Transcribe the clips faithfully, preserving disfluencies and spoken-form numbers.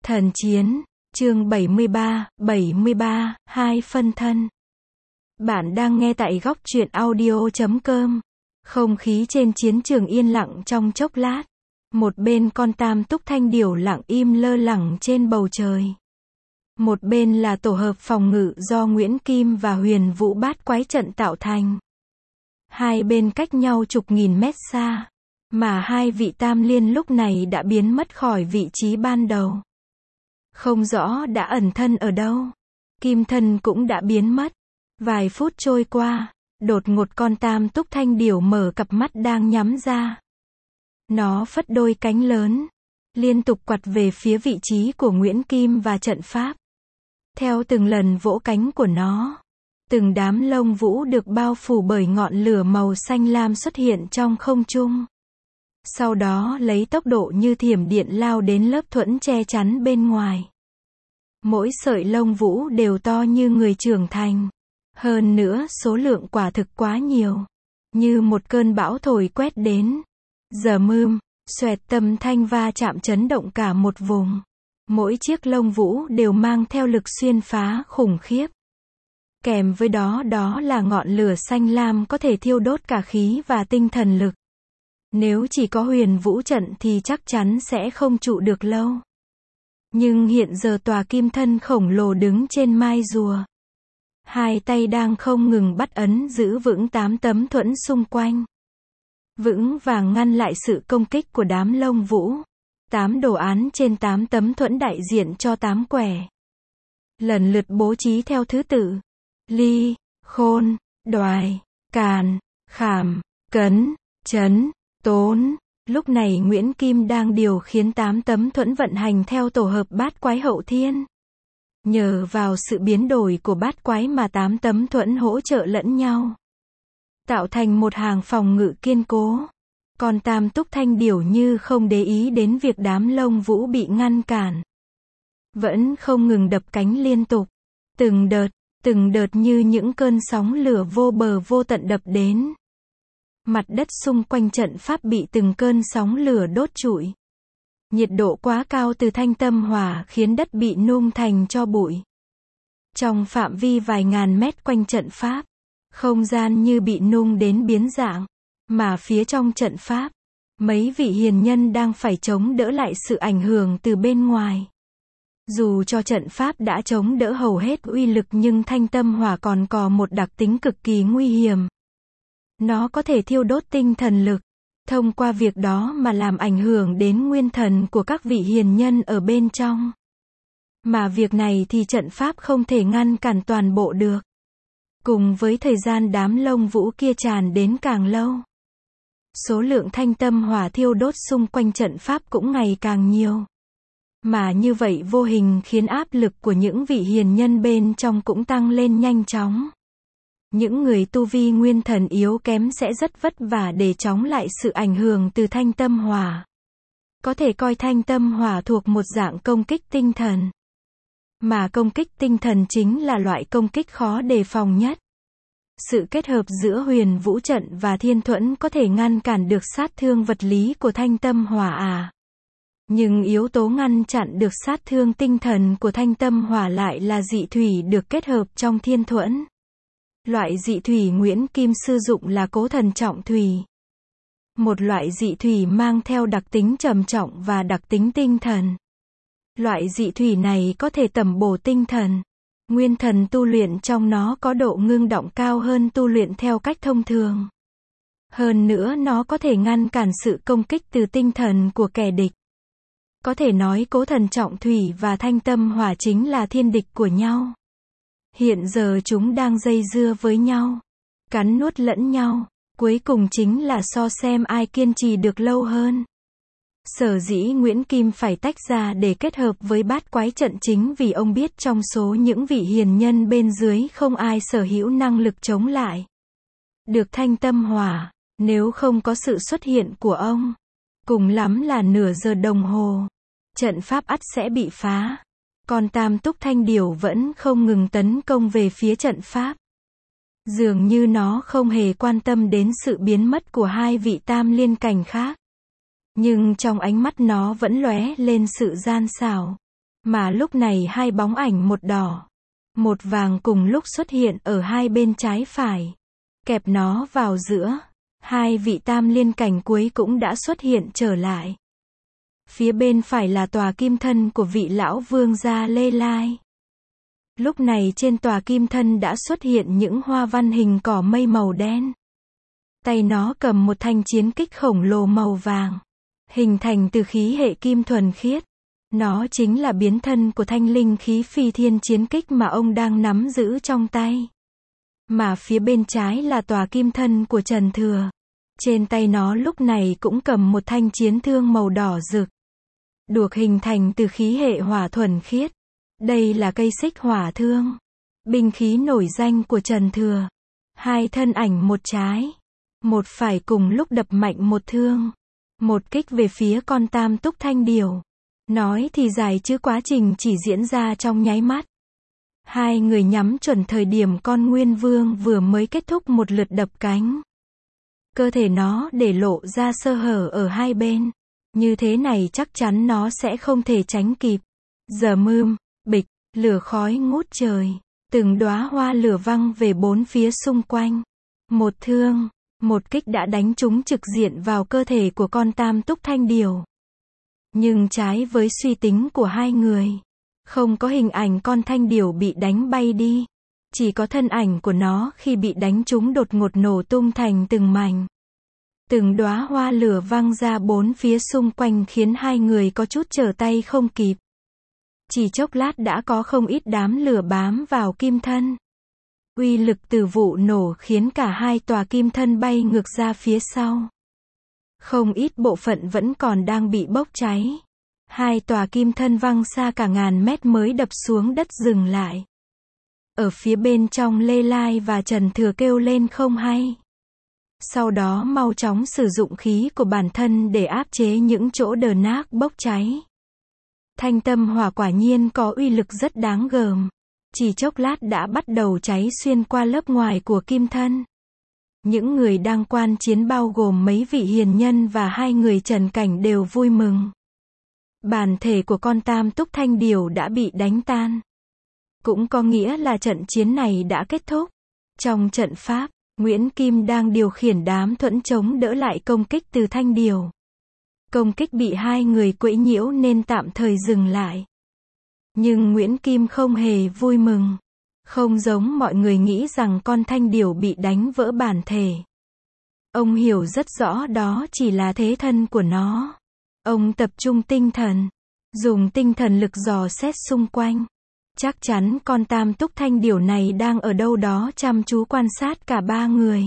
Thần chiến, chương bảy mươi ba, bảy mươi ba, hai phân thân. Bạn đang nghe tại góc truyện audio chấm com. Không khí trên chiến trường yên lặng trong chốc lát. Một bên con tam túc thanh điểu lặng im lơ lửng trên bầu trời. Một bên là tổ hợp phòng ngự do Nguyễn Kim và Huyền Vũ bát quái trận tạo thành. Hai bên cách nhau chục nghìn mét xa. Mà hai vị tam liên lúc này đã biến mất khỏi vị trí ban đầu. Không rõ đã ẩn thân ở đâu. Kim thân cũng đã biến mất. Vài phút trôi qua, đột ngột con tam túc thanh điểu mở cặp mắt đang nhắm ra. Nó phất đôi cánh lớn, liên tục quặt về phía vị trí của Nguyễn Kim và trận pháp. Theo từng lần vỗ cánh của nó, từng đám lông vũ được bao phủ bởi ngọn lửa màu xanh lam xuất hiện trong không trung. Sau đó lấy tốc độ như thiểm điện lao đến lớp thuẫn che chắn bên ngoài. Mỗi sợi lông vũ đều to như người trưởng thành. Hơn nữa số lượng quả thực quá nhiều. Như một cơn bão thổi quét đến. Giờ mươm, xoẹt tâm thanh va chạm chấn động cả một vùng. Mỗi chiếc lông vũ đều mang theo lực xuyên phá khủng khiếp. Kèm với đó đó là ngọn lửa xanh lam có thể thiêu đốt cả khí và tinh thần lực. Nếu chỉ có huyền vũ trận thì chắc chắn sẽ không trụ được lâu. Nhưng hiện giờ tòa kim thân khổng lồ đứng trên mai rùa. Hai tay đang không ngừng bắt ấn giữ vững tám tấm thuẫn xung quanh. Vững vàng ngăn lại sự công kích của đám lông vũ. Tám đồ án trên tám tấm thuẫn đại diện cho tám quẻ. Lần lượt bố trí theo thứ tự. Ly, khôn, đoài, càn, khảm, cấn, chấn, tốn. Lúc này Nguyễn Kim đang điều khiến tám tấm thuẫn vận hành theo tổ hợp bát quái hậu thiên. Nhờ vào sự biến đổi của bát quái mà tám tấm thuẫn hỗ trợ lẫn nhau. Tạo thành một hàng phòng ngự kiên cố. Còn tam túc thanh điểu như không để ý đến việc đám lông vũ bị ngăn cản. Vẫn không ngừng đập cánh liên tục. Từng đợt, từng đợt như những cơn sóng lửa vô bờ vô tận đập đến. Mặt đất xung quanh trận pháp bị từng cơn sóng lửa đốt trụi. Nhiệt độ quá cao từ thanh tâm hỏa khiến đất bị nung thành tro bụi. Trong phạm vi vài ngàn mét quanh trận pháp, không gian như bị nung đến biến dạng. Mà phía trong trận pháp, mấy vị hiền nhân đang phải chống đỡ lại sự ảnh hưởng từ bên ngoài. Dù cho trận pháp đã chống đỡ hầu hết uy lực nhưng thanh tâm hỏa còn có một đặc tính cực kỳ nguy hiểm. Nó có thể thiêu đốt tinh thần lực. Thông qua việc đó mà làm ảnh hưởng đến nguyên thần của các vị hiền nhân ở bên trong. Mà việc này thì trận pháp không thể ngăn cản toàn bộ được. Cùng với thời gian đám lông vũ kia tràn đến càng lâu. Số lượng thanh tâm hỏa thiêu đốt xung quanh trận pháp cũng ngày càng nhiều. Mà như vậy vô hình khiến áp lực của những vị hiền nhân bên trong cũng tăng lên nhanh chóng. Những người tu vi nguyên thần yếu kém sẽ rất vất vả để chống lại sự ảnh hưởng từ thanh tâm hỏa. Có thể coi thanh tâm hỏa thuộc một dạng công kích tinh thần. Mà công kích tinh thần chính là loại công kích khó đề phòng nhất. Sự kết hợp giữa huyền vũ trận và thiên thuẫn có thể ngăn cản được sát thương vật lý của thanh tâm hỏa à. Nhưng yếu tố ngăn chặn được sát thương tinh thần của thanh tâm hỏa lại là dị thủy được kết hợp trong thiên thuẫn. Loại dị thủy Nguyễn Kim sử dụng là cố thần trọng thủy. Một loại dị thủy mang theo đặc tính trầm trọng và đặc tính tinh thần. Loại dị thủy này có thể tẩm bổ tinh thần. Nguyên thần tu luyện trong nó có độ ngưng động cao hơn tu luyện theo cách thông thường. Hơn nữa nó có thể ngăn cản sự công kích từ tinh thần của kẻ địch. Có thể nói cố thần trọng thủy và thanh tâm hỏa chính là thiên địch của nhau. Hiện giờ chúng đang dây dưa với nhau, cắn nuốt lẫn nhau, cuối cùng chính là so xem ai kiên trì được lâu hơn. Sở dĩ Nguyễn Kim phải tách ra để kết hợp với bát quái trận chính vì ông biết trong số những vị hiền nhân bên dưới không ai sở hữu năng lực chống lại được thanh tâm hỏa, nếu không có sự xuất hiện của ông. Cùng lắm là nửa giờ đồng hồ, trận pháp ắt sẽ bị phá. Còn tam túc thanh điểu vẫn không ngừng tấn công về phía trận pháp. Dường như nó không hề quan tâm đến sự biến mất của hai vị tam liên cảnh khác. Nhưng trong ánh mắt nó vẫn lóe lên sự gian xảo. Mà lúc này hai bóng ảnh một đỏ, một vàng cùng lúc xuất hiện ở hai bên trái phải, kẹp nó vào giữa. Hai vị tam liên cảnh cuối cũng đã xuất hiện trở lại. Phía bên phải là tòa kim thân của vị lão vương gia Lê Lai. Lúc này trên tòa kim thân đã xuất hiện những hoa văn hình cỏ mây màu đen. Tay nó cầm một thanh chiến kích khổng lồ màu vàng, hình thành từ khí hệ kim thuần khiết. Nó chính là biến thân của thanh linh khí phi thiên chiến kích mà ông đang nắm giữ trong tay. Mà phía bên trái là tòa kim thân của Trần Thừa. Trên tay nó lúc này cũng cầm một thanh chiến thương màu đỏ rực, được hình thành từ khí hệ hỏa thuần khiết. Đây là cây xích hỏa thương, binh khí nổi danh của Trần Thừa. Hai thân ảnh một trái, một phải cùng lúc đập mạnh một thương, một kích về phía con tam túc thanh điểu. Nói thì dài chứ quá trình chỉ diễn ra trong nháy mắt. Hai người nhắm chuẩn thời điểm con Nguyên Vương vừa mới kết thúc một lượt đập cánh. Cơ thể nó để lộ ra sơ hở ở hai bên. Như thế này chắc chắn nó sẽ không thể tránh kịp. Giờ mươm, bịch, lửa khói ngút trời. Từng đóa hoa lửa văng về bốn phía xung quanh. Một thương, một kích đã đánh trúng trực diện vào cơ thể của con tam túc thanh điểu. Nhưng trái với suy tính của hai người, không có hình ảnh con thanh điểu bị đánh bay đi. Chỉ có thân ảnh của nó khi bị đánh trúng đột ngột nổ tung thành từng mảnh. Từng đóa hoa lửa văng ra bốn phía xung quanh khiến hai người có chút trở tay không kịp. Chỉ chốc lát đã có không ít đám lửa bám vào kim thân. Uy lực từ vụ nổ khiến cả hai tòa kim thân bay ngược ra phía sau. Không ít bộ phận vẫn còn đang bị bốc cháy. Hai tòa kim thân văng xa cả ngàn mét mới đập xuống đất dừng lại. Ở phía bên trong Lê Lai và Trần Thừa kêu lên không hay. Sau đó mau chóng sử dụng khí của bản thân để áp chế những chỗ đờ nát bốc cháy. Thanh tâm hỏa quả nhiên có uy lực rất đáng gờm. Chỉ chốc lát đã bắt đầu cháy xuyên qua lớp ngoài của kim thân. Những người đang quan chiến bao gồm mấy vị hiền nhân và hai người Trần Cảnh đều vui mừng. Bản thể của con tam túc thanh điểu đã bị đánh tan. Cũng có nghĩa là trận chiến này đã kết thúc. Trong trận pháp, Nguyễn Kim đang điều khiển đám thuẫn chống đỡ lại công kích từ thanh điểu. Công kích bị hai người quấy nhiễu nên tạm thời dừng lại. Nhưng Nguyễn Kim không hề vui mừng. Không giống mọi người nghĩ rằng con thanh điểu bị đánh vỡ bản thể. Ông hiểu rất rõ đó chỉ là thế thân của nó. Ông tập trung tinh thần, dùng tinh thần lực dò xét xung quanh. Chắc chắn con tam túc thanh điểu này đang ở đâu đó chăm chú quan sát cả ba người.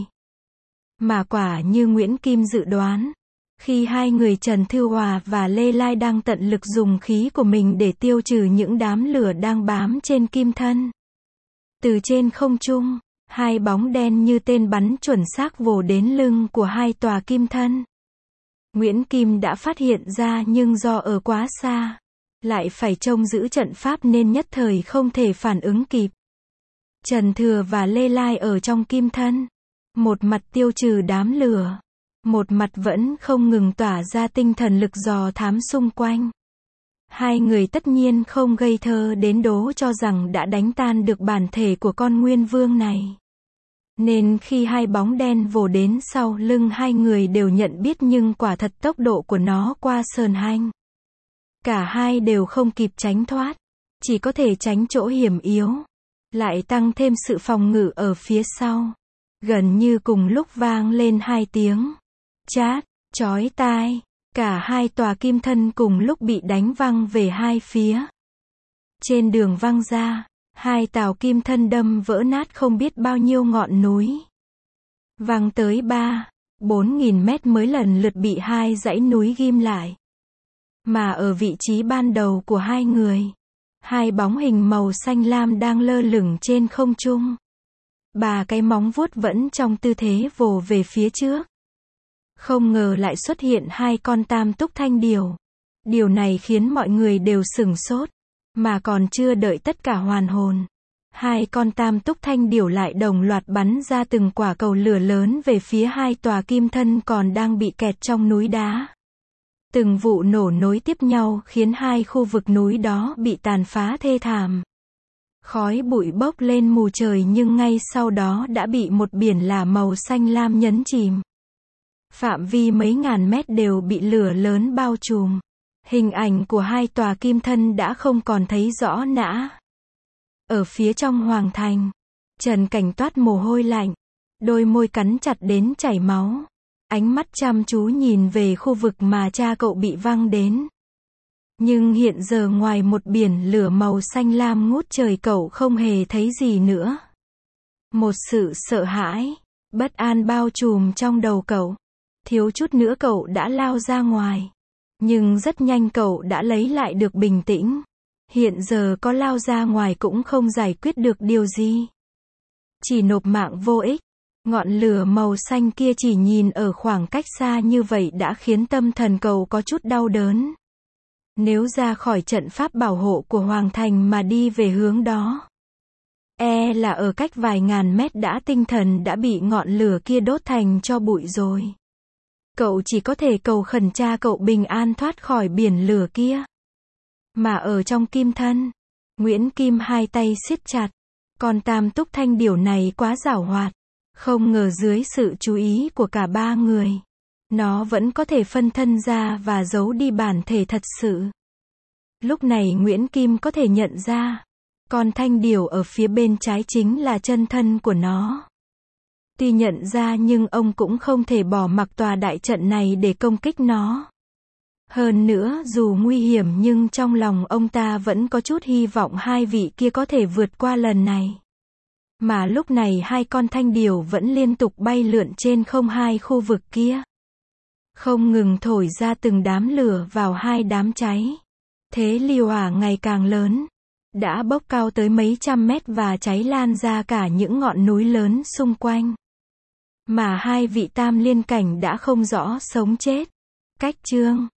Mà quả như Nguyễn Kim dự đoán, khi hai người Trần Thư Hòa và Lê Lai đang tận lực dùng khí của mình để tiêu trừ những đám lửa đang bám trên kim thân. Từ trên không trung, hai bóng đen như tên bắn chuẩn xác vồ đến lưng của hai tòa kim thân. Nguyễn Kim đã phát hiện ra nhưng do ở quá xa, lại phải trông giữ trận pháp nên nhất thời không thể phản ứng kịp. Trần Thừa và Lê Lai ở trong kim thân, một mặt tiêu trừ đám lửa, một mặt vẫn không ngừng tỏa ra tinh thần lực dò thám xung quanh. Hai người tất nhiên không ngây thơ đến đố cho rằng đã đánh tan được bản thể của con Nguyên Vương này. Nên khi hai bóng đen vồ đến sau lưng hai người đều nhận biết nhưng quả thật tốc độ của nó qua sờn hanh. Cả hai đều không kịp tránh thoát, chỉ có thể tránh chỗ hiểm yếu. Lại tăng thêm sự phòng ngự ở phía sau. Gần như cùng lúc vang lên hai tiếng chát, chói tai. Cả hai tòa kim thân cùng lúc bị đánh văng về hai phía. Trên đường văng ra, hai tàu kim thân đâm vỡ nát không biết bao nhiêu ngọn núi. Văng tới ba, bốn nghìn mét mới lần lượt bị hai dãy núi ghim lại. Mà ở vị trí ban đầu của hai người, hai bóng hình màu xanh lam đang lơ lửng trên không trung. Ba cái móng vuốt vẫn trong tư thế vồ về phía trước. Không ngờ lại xuất hiện hai con tam túc thanh điểu. Điều này khiến mọi người đều sửng sốt. Mà còn chưa đợi tất cả hoàn hồn, hai con tam túc thanh điểu lại đồng loạt bắn ra từng quả cầu lửa lớn về phía hai tòa kim thân còn đang bị kẹt trong núi đá. Từng vụ nổ nối tiếp nhau khiến hai khu vực núi đó bị tàn phá thê thảm. Khói bụi bốc lên mù trời nhưng ngay sau đó đã bị một biển lửa màu xanh lam nhấn chìm. Phạm vi mấy ngàn mét đều bị lửa lớn bao trùm. Hình ảnh của hai tòa kim thân đã không còn thấy rõ nã. Ở phía trong hoàng thành, Trần Cảnh toát mồ hôi lạnh, đôi môi cắn chặt đến chảy máu. Ánh mắt chăm chú nhìn về khu vực mà cha cậu bị văng đến. Nhưng hiện giờ ngoài một biển lửa màu xanh lam ngút trời cậu không hề thấy gì nữa. Một sự sợ hãi, bất an bao trùm trong đầu cậu. Thiếu chút nữa cậu đã lao ra ngoài. Nhưng rất nhanh cậu đã lấy lại được bình tĩnh. Hiện giờ có lao ra ngoài cũng không giải quyết được điều gì. Chỉ nộp mạng vô ích. Ngọn lửa màu xanh kia chỉ nhìn ở khoảng cách xa như vậy đã khiến tâm thần cậu có chút đau đớn. Nếu ra khỏi trận pháp bảo hộ của Hoàng Thành mà đi về hướng đó, e là ở cách vài ngàn mét đã tinh thần đã bị ngọn lửa kia đốt thành tro bụi rồi. Cậu chỉ có thể cầu khẩn cha cậu bình an thoát khỏi biển lửa kia. Mà ở trong kim thân, Nguyễn Kim hai tay siết chặt. Con tam túc thanh điểu này quá giảo hoạt. Không ngờ dưới sự chú ý của cả ba người, nó vẫn có thể phân thân ra và giấu đi bản thể thật sự. Lúc này Nguyễn Kim có thể nhận ra, con thanh điểu ở phía bên trái chính là chân thân của nó. Tuy nhận ra nhưng ông cũng không thể bỏ mặc tòa đại trận này để công kích nó. Hơn nữa dù nguy hiểm nhưng trong lòng ông ta vẫn có chút hy vọng hai vị kia có thể vượt qua lần này. Mà lúc này hai con thanh điểu vẫn liên tục bay lượn trên không hai khu vực kia. Không ngừng thổi ra từng đám lửa vào hai đám cháy. Thế liều hỏa ngày càng lớn. Đã bốc cao tới mấy trăm mét và cháy lan ra cả những ngọn núi lớn xung quanh. Mà hai vị tam liên cảnh đã không rõ sống chết. Cách chương